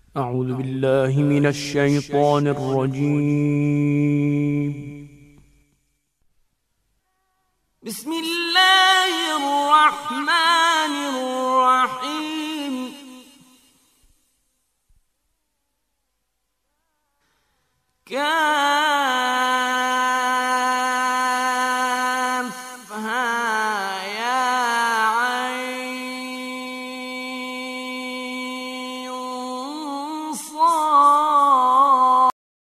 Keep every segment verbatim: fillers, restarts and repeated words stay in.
أعوذ بالله من الشيطان الرجيم. بسم الله الرحمن الرحيم. كافها يا عين صاد.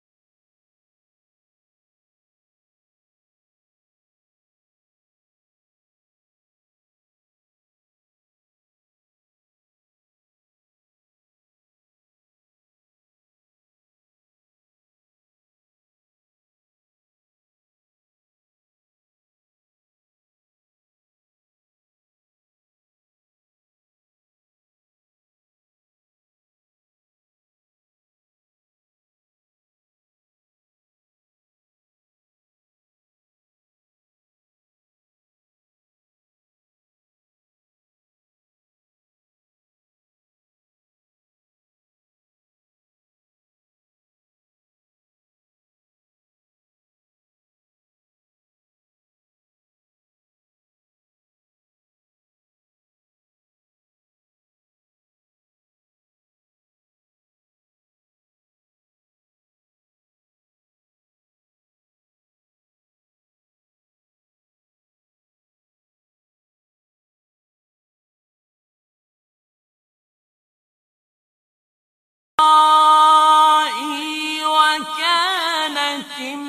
وكانت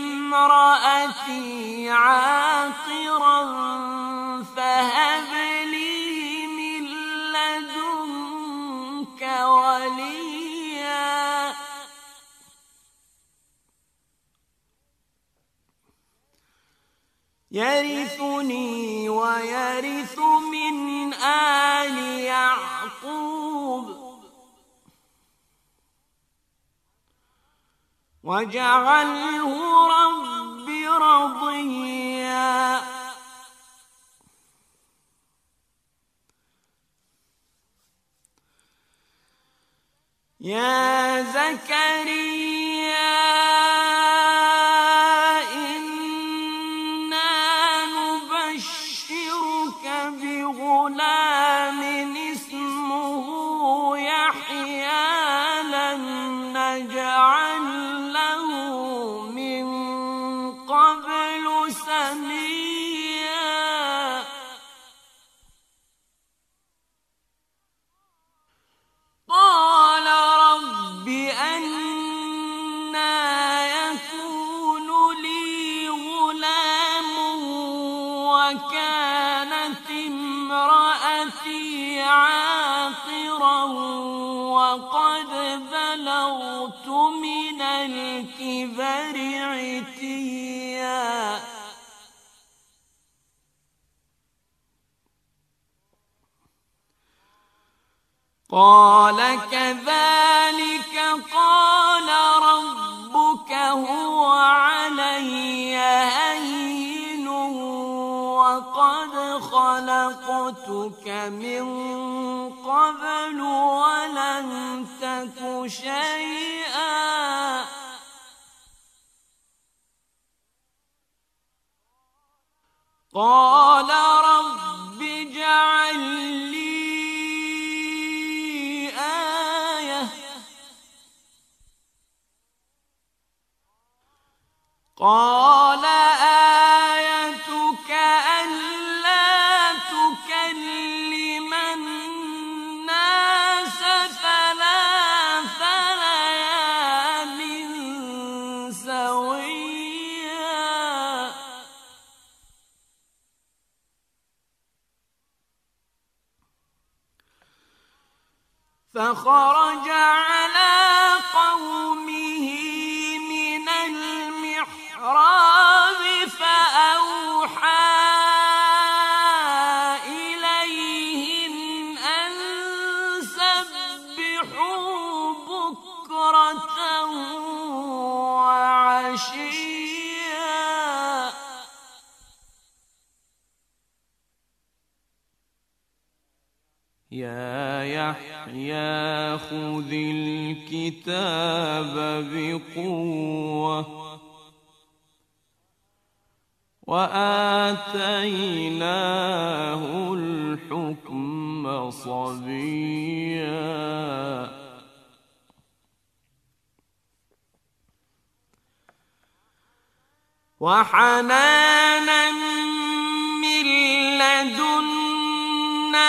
امرأتي عاقرا فهب لي من لدنك وليا يرثني ويرث من آل يعقوب واجعله رب رضيا. يا زكريا إنا نبشرك بغلام اسمه يحيى لم نجعل له من قبل سميا. قال رب أنى يكون لي غلام وكانت امرأتي عاقرا وقد بلغت من الكبر عتيا. قال كذلك قال ربك هو علي هين وقد خلقتك من قبل ولم تك شيئا. قال رب اجعل لي آية. قال آيتك ألا تكلم الناس ثلاث ليال سويا. فخرج على قومه من المحراب فأوحى إليهم أن سبحوا بكرة وعشيا. يا يحيى خذ الكتاب بقوة وآتيناه الحكم صبيا وحنانا من لدنا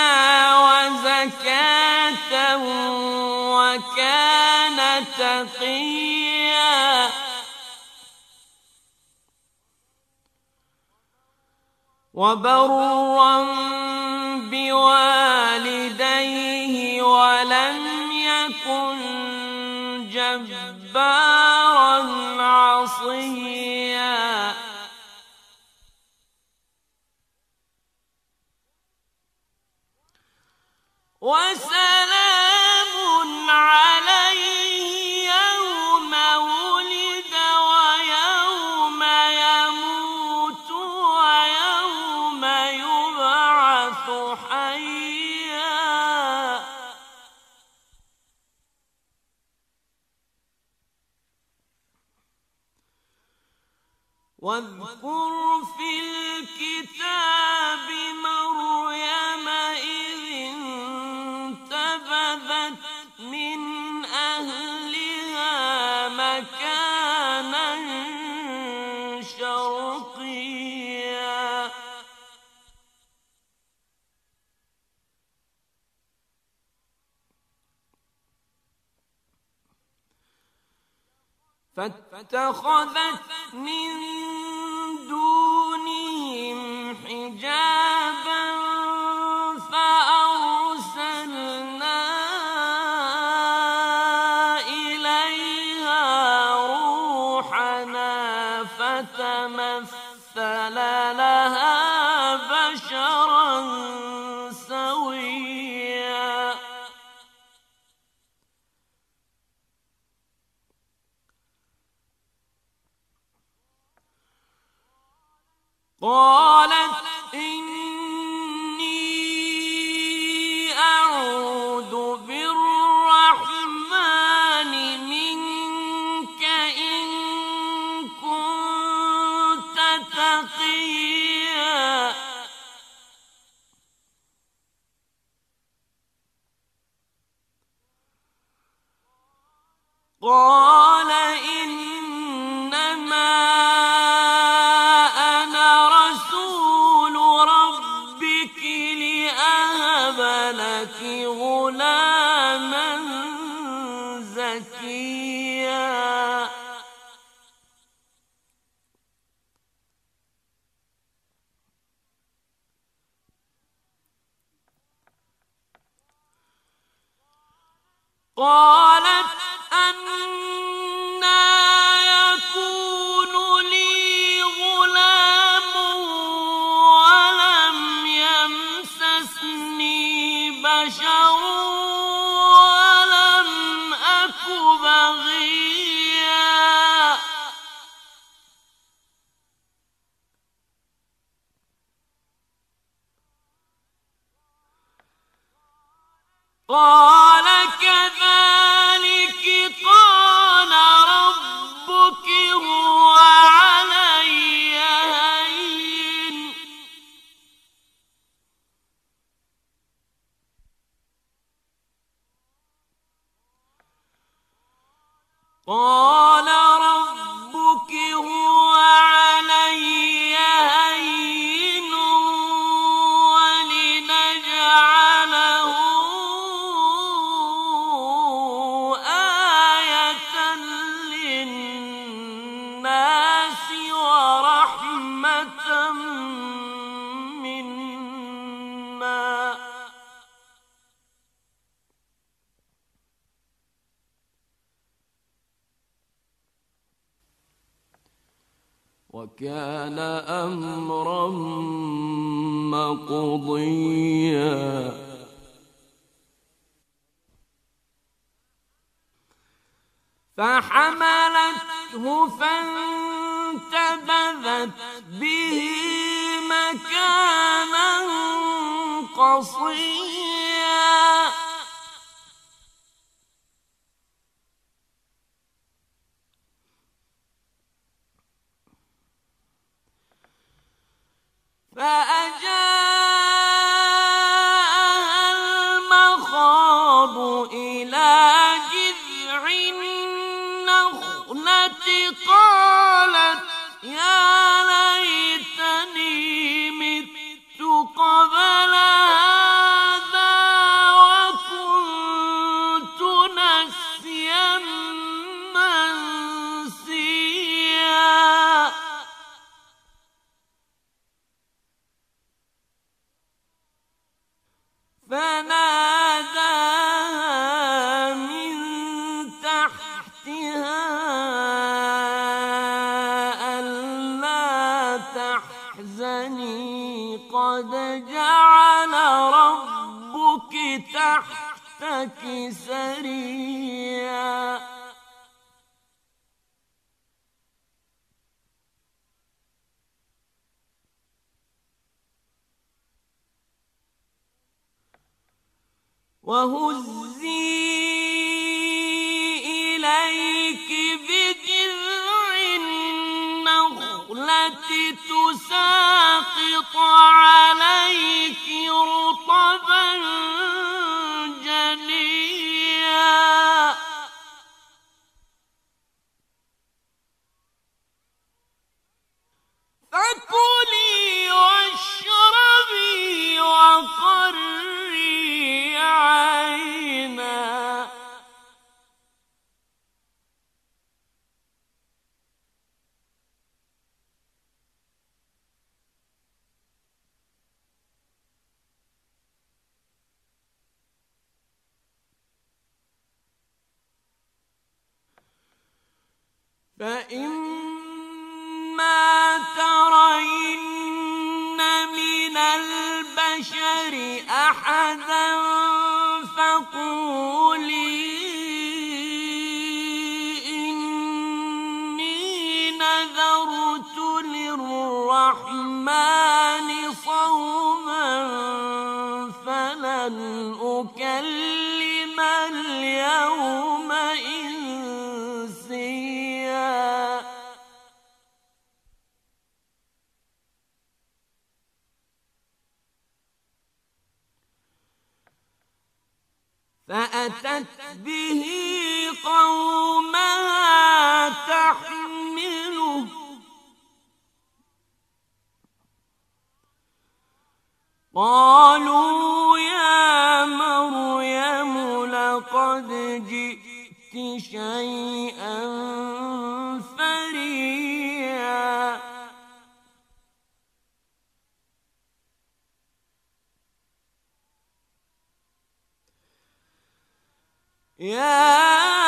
وزكاة وكان تقيا وبرا بوالديه ولم يكن جبارا عصيا وسلام عليه يوم ولد ويوم يموت ويوم يبعث حيا واذكر في الكتاب مريم إذ انتبذت من أهلها مكانا شرقيا فاتخذت من دونهم حجابا فأرسلنا إليها روحنا فتمثل لها بشرا سويا قالت إني أعوذ بالرحمن منك إن كنت تقيا قال إنما غلاما زكيا قالت أنى يكون لي غلام ولم يمسسني بشر ولم أك بغيا قال كذلك قال ربك هو علي هين قال ربك هو علي هين ولنجعله آية للناس ورحمة منا وكان أمرا مقضيا فحملته فانتبذت به مكانا قصيا فأجاءها المخاض إلى جذع النخلة قالت يا ليتني مت قبل هذا وكنت نسيا منسيا فناداها من تحتها ألا تحزني قد جعل ربك تحتك سريا وهزي إليك بجذع النخلة تساقط عليك رطبا جنيا فكلي واشربي وقري عينا فإما ترين من البشر أحدا فقولي إني نذرت للرحمن صوما فلن أكلم اليوم إنسيا فأتت به قومها تحمله قالوا يا مريم لقد جئت شيئا فريا يا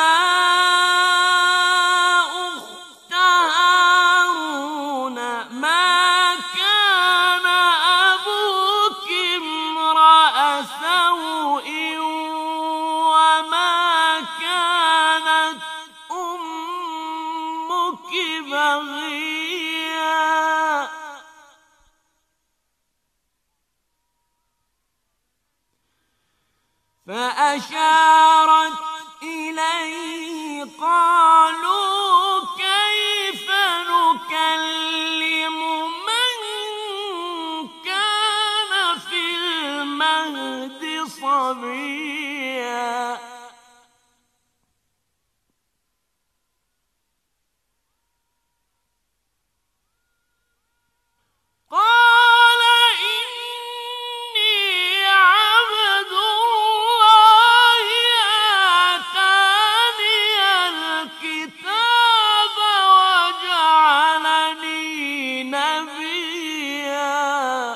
أخت هارون ما كان أبوك امرأ سوء وما كانت أمك بغيا فأشارت إليه قالوا كيف نكلم من كان في المهد صبيا قال إني عبد الله آتاني الكتاب وجعلني نبيا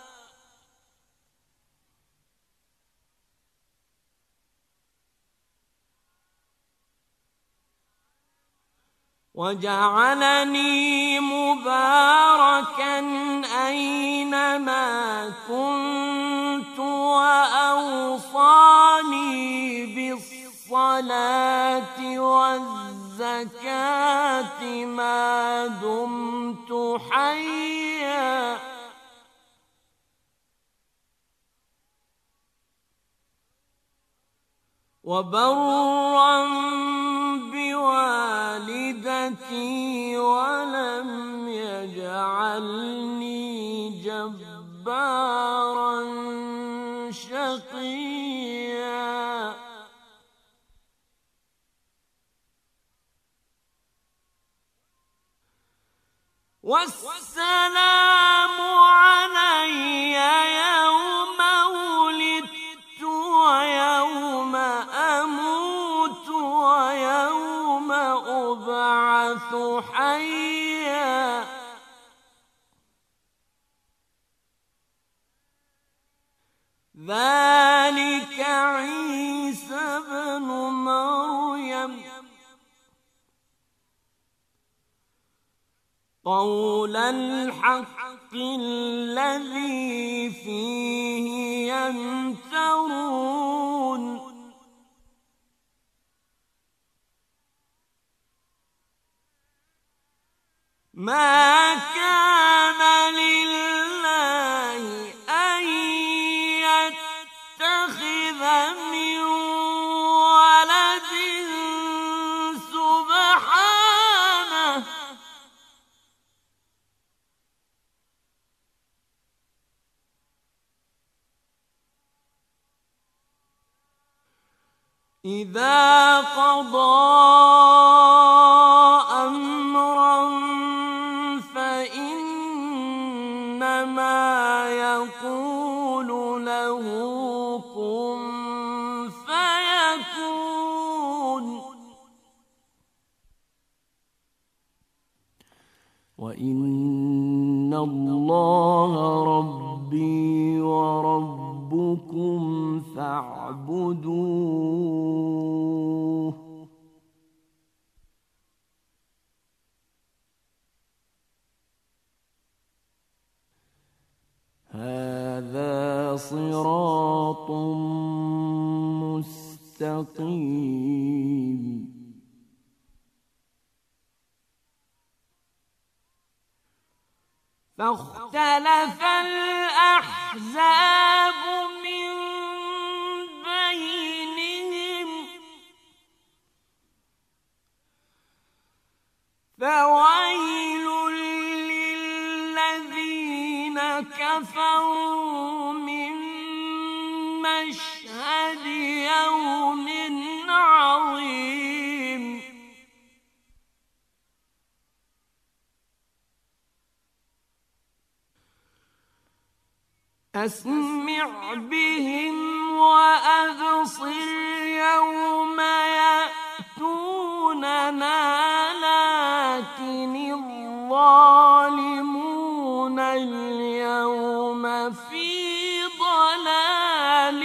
وجعلني مباركا أينما كنت وأوصاني بالصلاة والزكاة ما دمت حيا وبرا بوالدتي ولم يجعلني جبارا والسلام علي يوم ولدت ويوم أموت ويوم أبعث حيا ذلك عيسى بن مريم قول الحق الذي فيه يمترون ما كان لله أن يتخذ من ولد سبحانه إذا قضى أمرا فإنما يقول له كن فيكون وإن الله ربي وربكم فاعبدوه هذا صراط مستقيم فاختلف الأحزاب من بينهم فويل للذين كفروا من مشهد يوم عظيم أسمع بهم وأبصر يوم يأتوننا لكن الظالمون اليوم في ضلال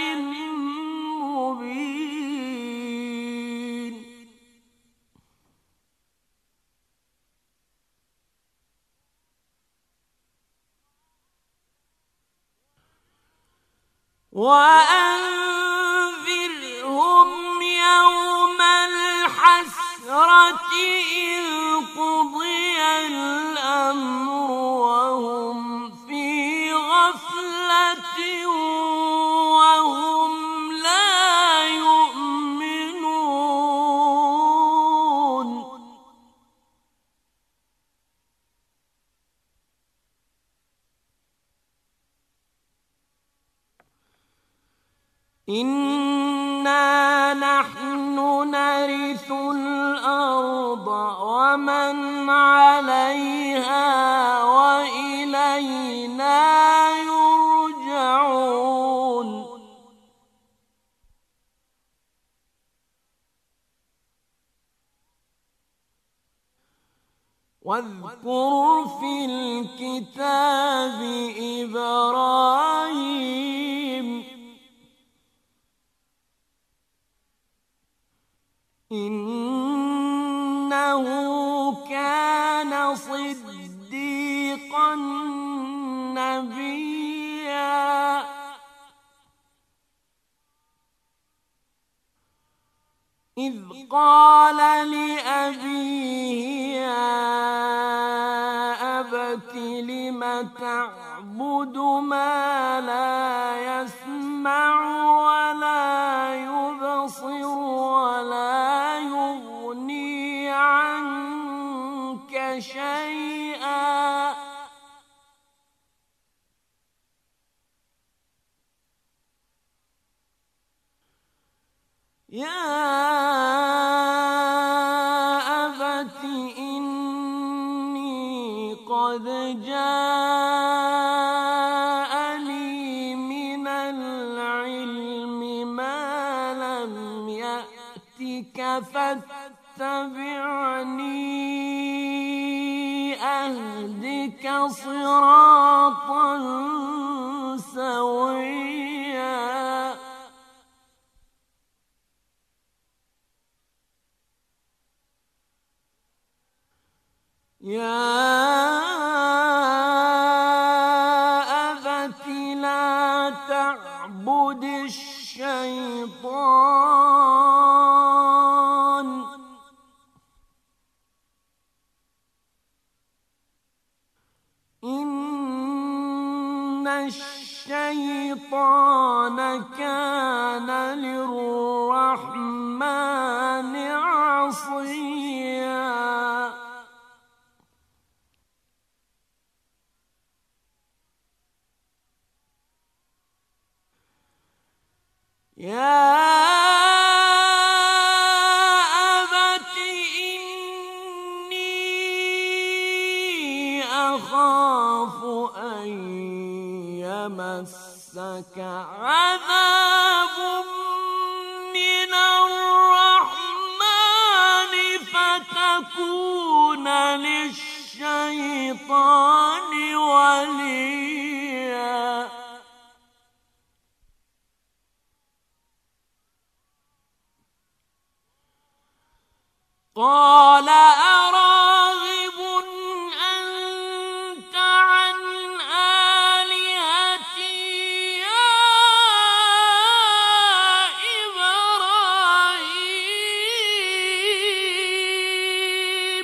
مبين وأنذرهم يوم الحسرة إذ قضي الأمر وهم في غفلة وهم لا يؤمنون إنا نحن نرث الأرض ومن عليها وإلينا يرجعون واذكر في الكتاب إبراهيم إنه كان صديقا نبيا إذ قال لأبيه يا أبت لم تعبد ما لا يسمع ولا يبصر ولا يغني عنك شيئا يا أبت إني قد قد جاءني من العلم ما لم يأتك فاتبعني أهدك صراطا سويا. يا أبت لا تعبد الشيطان إن الشيطان كان للرحمن عصيا. يا أبت إني أخاف أن يمسك عذاب من الرحمن فتكون للشيطان وليا. قال أراغب أنت عن آلهتي يا إبراهيم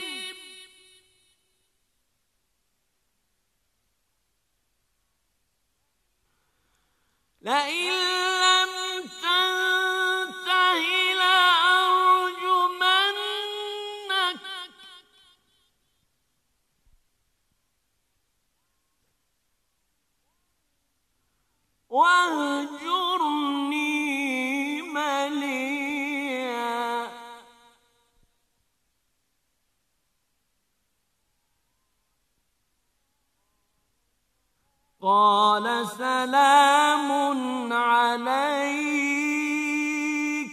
لئن لم تنته لأرجمنك واهجرني مليا. قال سلام عليك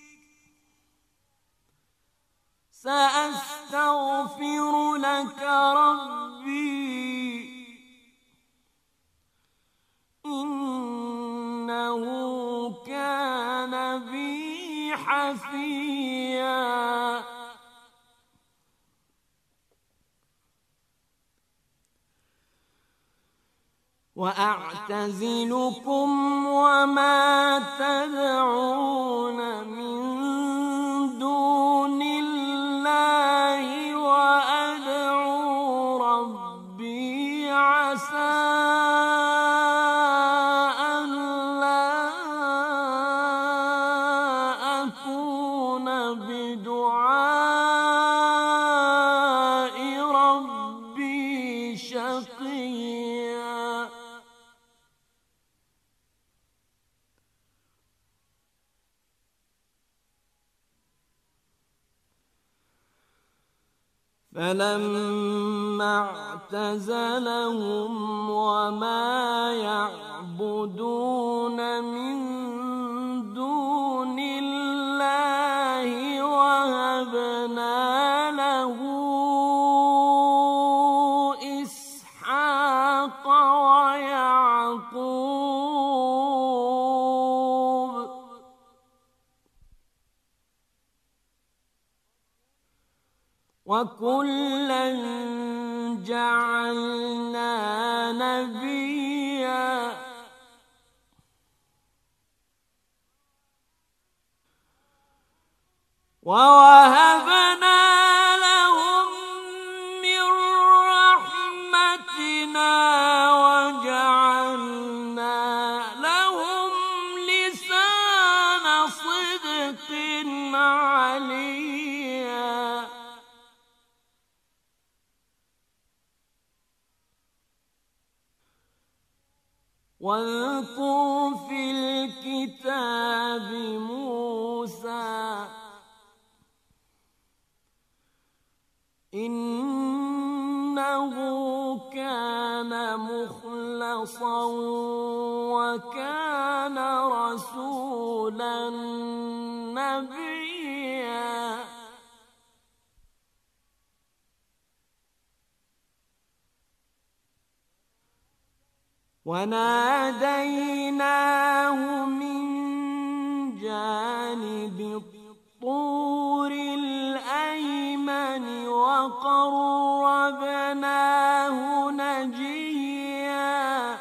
سأستغفر لك ربي إنه كان بي حفيا. وأعتزلكم وما تدعون من دون الله وأدعو ربي عسى ألا أكون بدعاء ربي شقيا. فلما اعتزلهم وما يعبدون من دون الله وهبنا له إسحاق ويعقوب وكلا جعلنا نبيا ووهبنا لهم من رحمتنا وجعلنا لهم لسان صدق عليا. واذكر في الكتاب موسى إنه كان مخلصا وكان رسولا نبيا وناديناه من جانب الطور الأيمن وقربناه نجيا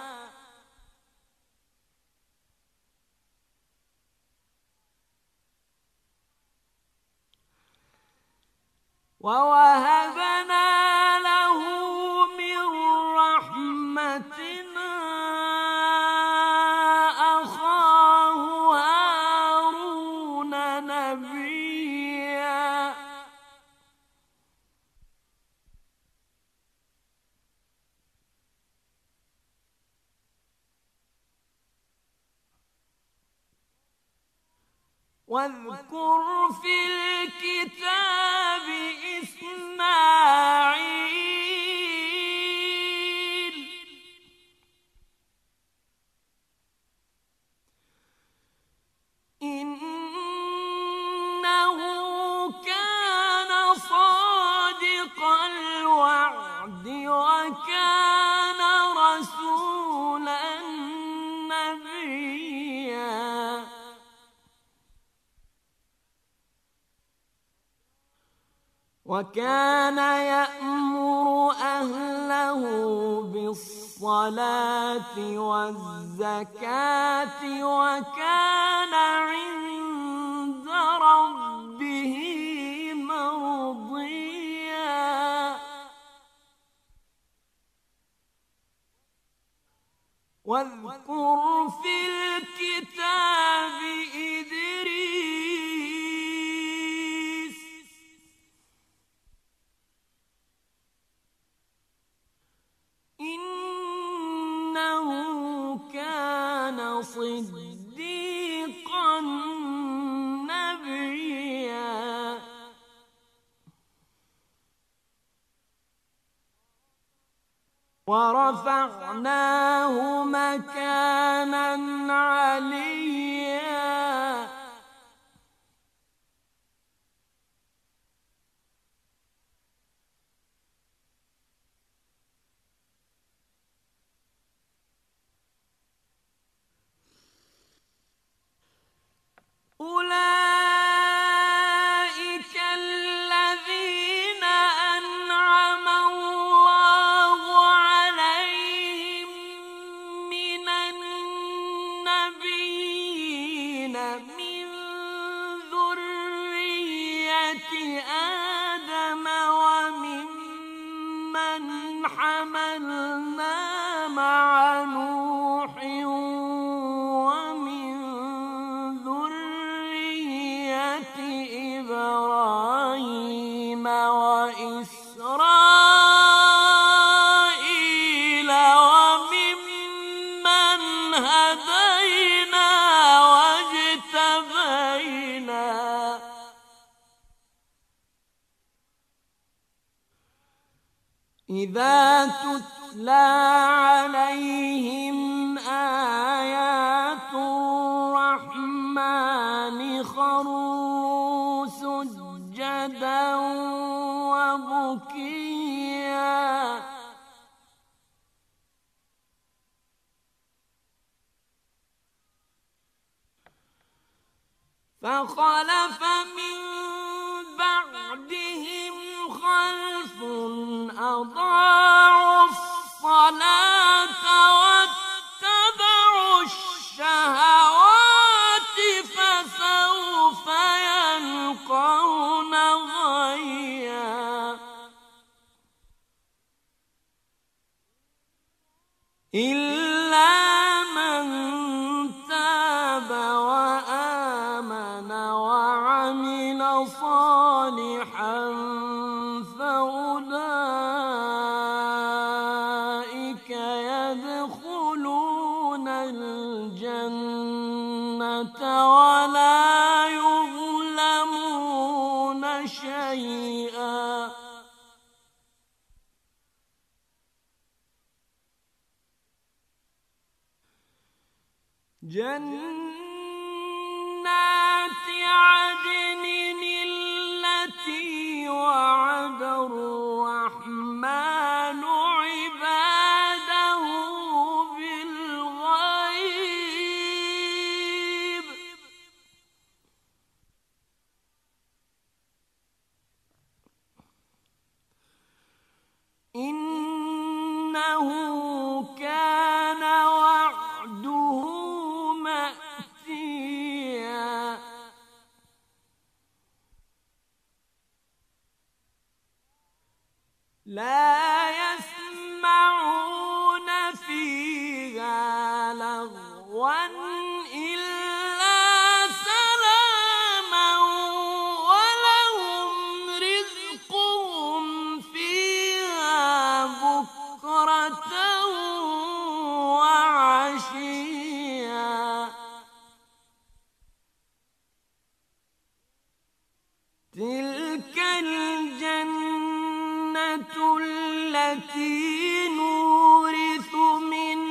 ووهبنا له من رحمتنا أخاه هارون نبيا واذكر في الكتاب إسماعيل إنه كان صادق الوعد وكان رسولا نبيا وكان يأمر أهله بالصلاة والزكاة وكان عند ربه مرضيا واذكر في الكتاب إدريس إنه كان صديقا نبيا ورفعناه مكانا عليا أولئك الذين أنعم الله عليهم من النبيين من ذرية آدم وممن حملنا مع نوح إبراهيم وإسرائيل وممن هدينا واجتبينا إذا تتلى عليهم آيات الرحمن خروا سجدا وبكيا فخلف من بعدهم خلف أضاعوا الصلاة واتبعوا الشهوات فسوف يلقون غيا إلا من تاب وآمن وعمل صالحا فأولئك يدخلون الجنة ولا يظلمون شيئا جنات عدن التي وعد الرحمن عباده بالغيب إنه كان وعده مأتيا لا يسمعون فيها لغوا إلا سلاما ولهم رزقهم فيها بكرة وعشيا تلك الجنة التي نورث من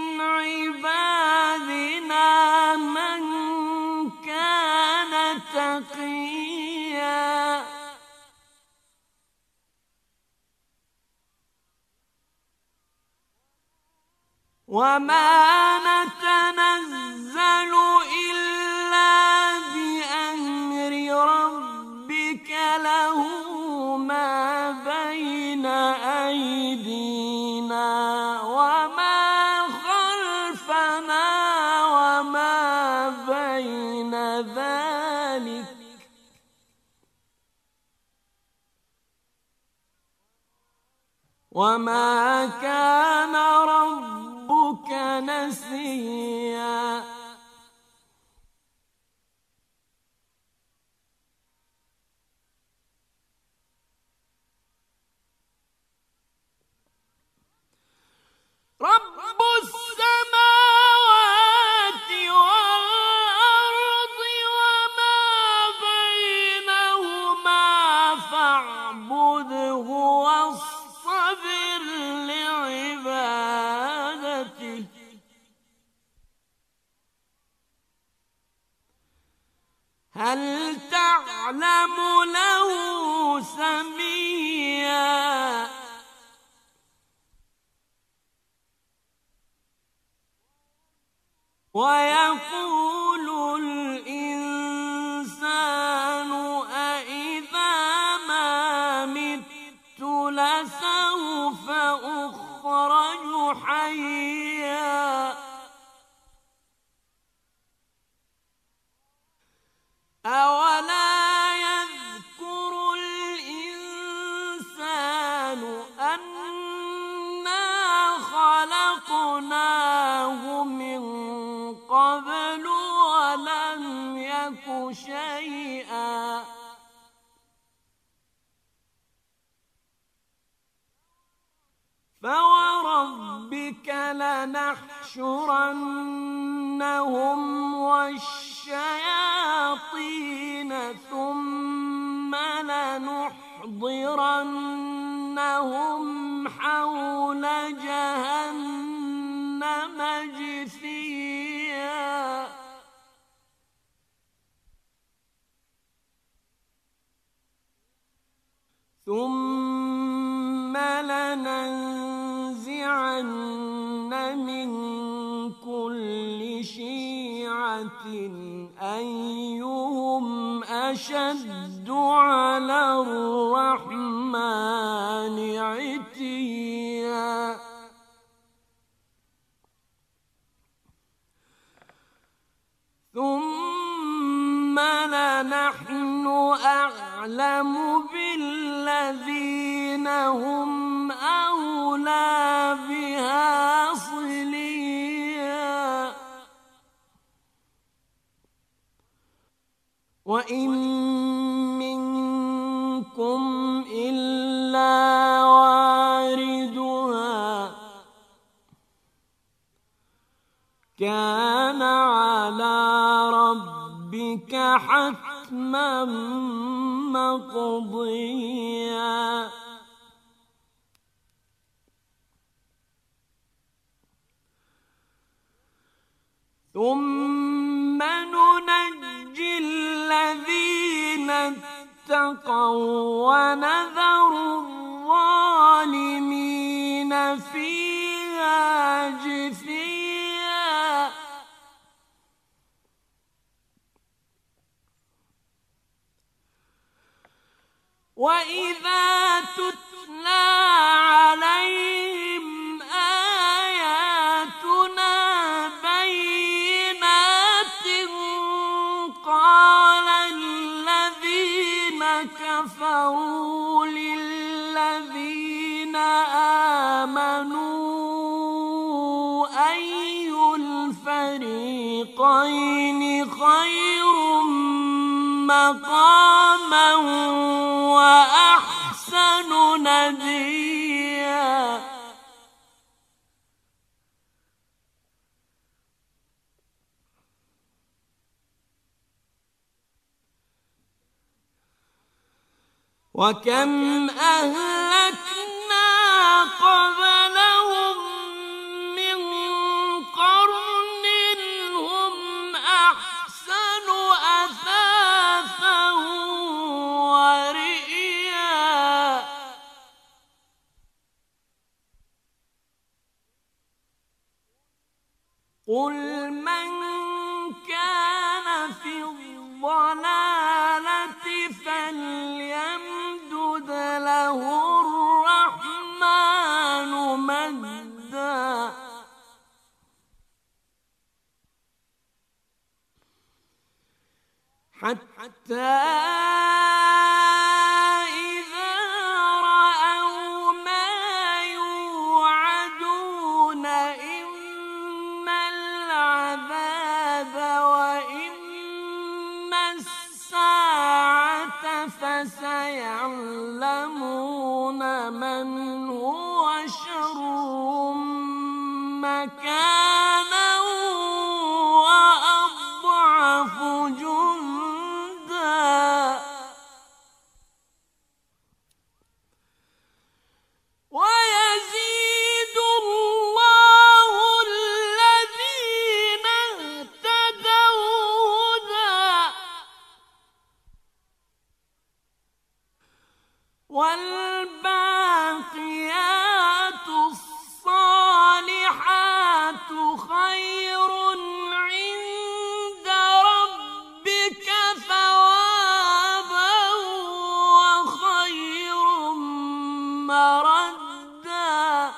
عبادنا من كان تقيا وما نتنزل إلا بأمر ربك له ما بين أيدينا وما خلفنا وما بين ذلك وما كان ربك نسيا رب السماوات والأرض وما بينهما فاعبده واصطبر لعبادته هل تعلم له سميا ويقول الإنسان أإذا ما مت لسوف أخرج حيا أولا يذكر الإنسان أنا خلقناه من قبل ولم يك شيئا فوربك لنحشرنهم والشياطين ثم لنحضرنهم حول جهنم جثيا ثم لننزعن من كل شيعة أيهم أشد على الرحمن عتيا ثم لنحن أعلم بالذين هم أولى بها صليا وإن منكم إلا واردها كان على ربك حتما مقضيا ثم اتقوا ونذر الظالمين فيها جثيا وإذا تتلى عليهم آياتنا بينات قال الذين كفروا للذين آمنوا أي الفريقين خير مقاما وأحسن نديا وكم أهلكنا قبلهم من قرن هم أحسن أثاثا ورئيا قل من كان في الضلالة فليمدد له الرحمن مدا حتى إذا رأوا ما يوعدون إما العذاب وإما الساعة فسيعلمون من هو شر مكانا وأضعف جندا ويزيد الله الذين اهتدوا هدى والباقيات الصالحات خير عند ربك ثوابا وخير مردا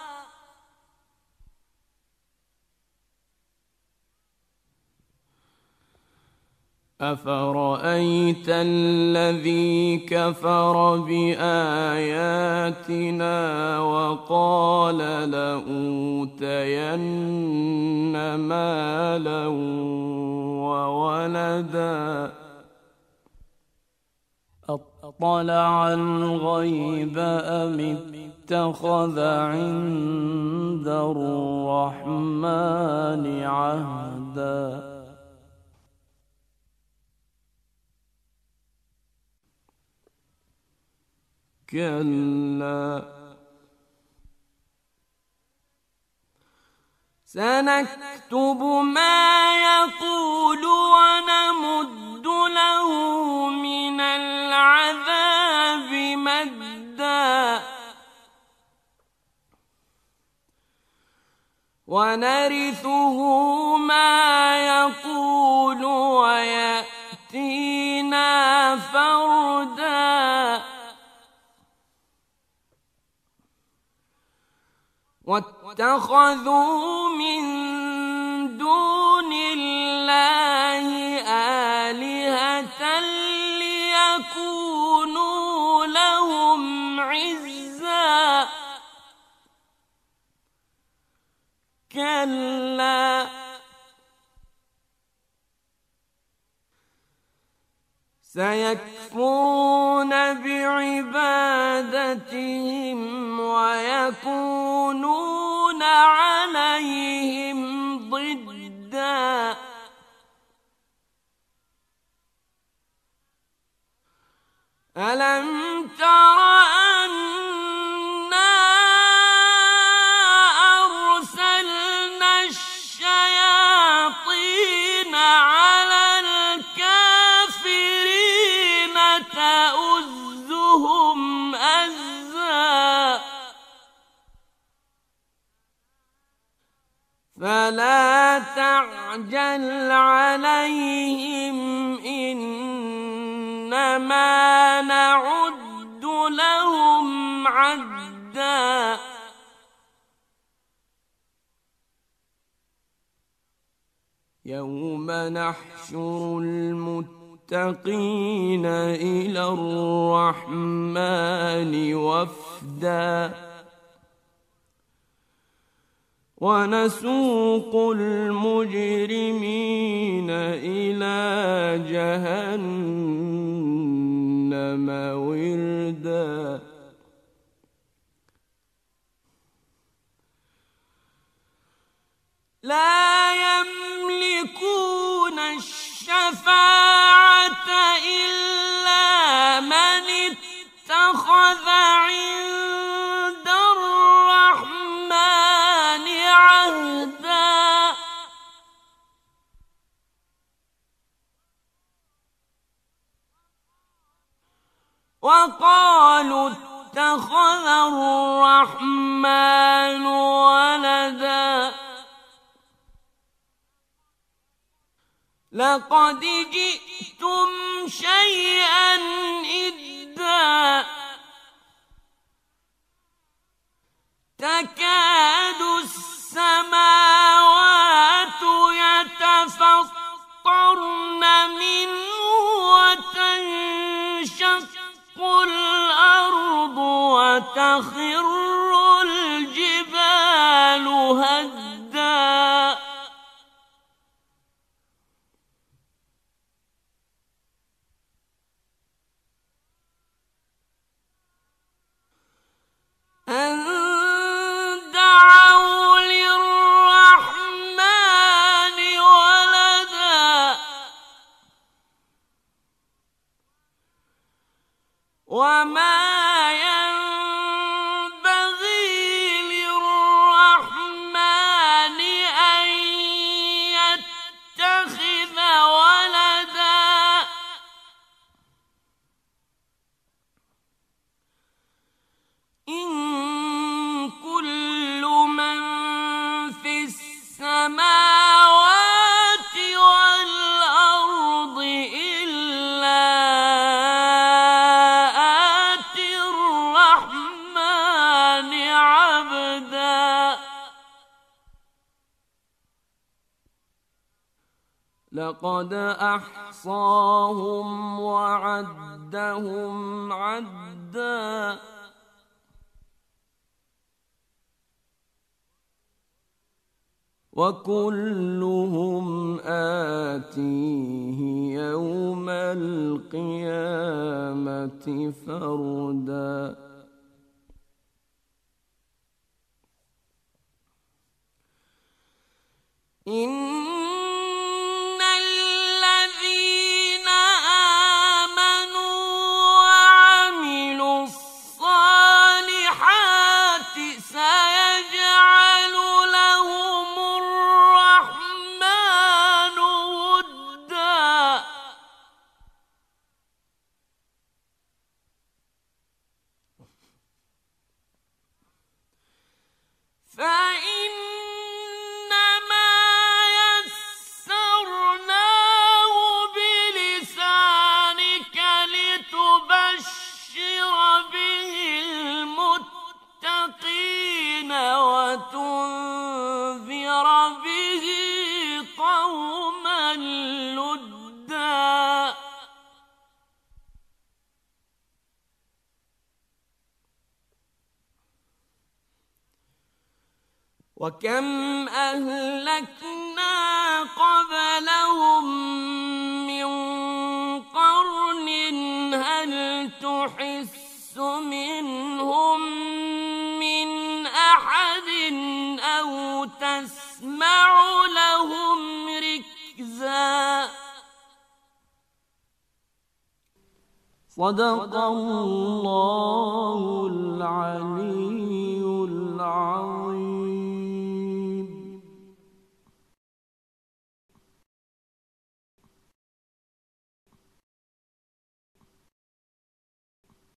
أفرأيت الذي كفر بآياتنا وقال لأوتين مالا وولدا أطلع الغيب أم اتخذ عند الرحمن عهدا كلا سنكتب ما يقول ونمد له من العذاب مدا ونرثه ما يقول ويأتينا فردا واتخذوا من دون الله آلهة ليكونوا لهم عزا كلا سيكفرون بعبادتهم ويكونون عليهم ضدا ألم تر أنا أرسلنا الشياطين على الكافرين تؤذي تعجل عليهم إنما نعد لهم عدا يوم نحشر المتقين إلى الرحمن وفدا ونسوق المجرمين إلى جهنم وردا لا يملكون الشفاعة إلا من اتخذ عند الرحمن عهدا وقالوا اتخذ الرحمن ولدا لقد جئتم شيئا إدا تكاد السماوات يتفطرن منه وتنشق الأرض وتخر الجبال هدا أن دعوا للرحمن ولدا وما ينبغي للرحمن أن يتخذ ولدا إن كل من في السماوات والأرض إلا آتي الرحمن عبدا لقد أحصاهم وعدهم عدا وكلهم آتيه يوم القيامة فردا إن الذين آمنوا وعملوا الصالحات سيجعل لهم الرحمن ودا فإنما يسرناه بلسانك لتبشر به المتقين وتنذر به قوما لدا وكم أهلكنا قبلهم من قرن هل تحس منهم من أحد أو تسمع لهم ركزا صدق الله